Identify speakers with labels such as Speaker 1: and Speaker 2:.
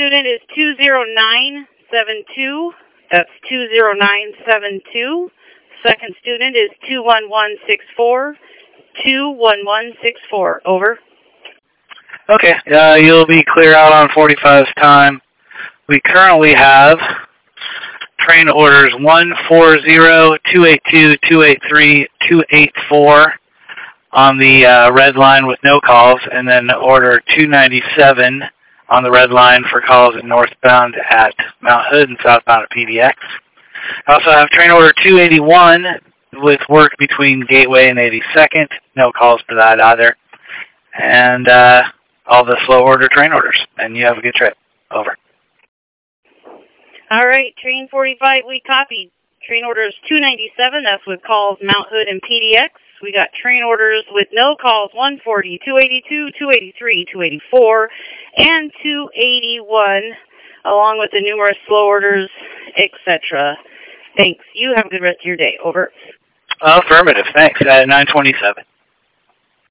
Speaker 1: student is 20972. That's 20972. Second student is 21164. 21164. Over.
Speaker 2: Okay, you'll be clear out on 45's time. We currently have train orders 140, 282, 283, 284 on the red line with no calls, and then order 297 on the red line for calls northbound at Mount Hood and southbound at PDX. I also have train order 281 with work between Gateway and 82nd. No calls for that either. And all the slow order train orders. And you have a good trip. Over.
Speaker 1: All right, train 45, we copied. Train orders 297, that's with calls Mount Hood and PDX. We got train orders with no calls 140, 282, 283, 284, and 281, along with the numerous slow orders, etc. Thanks. You have a good rest of your day. Over.
Speaker 2: Affirmative. Thanks. 927.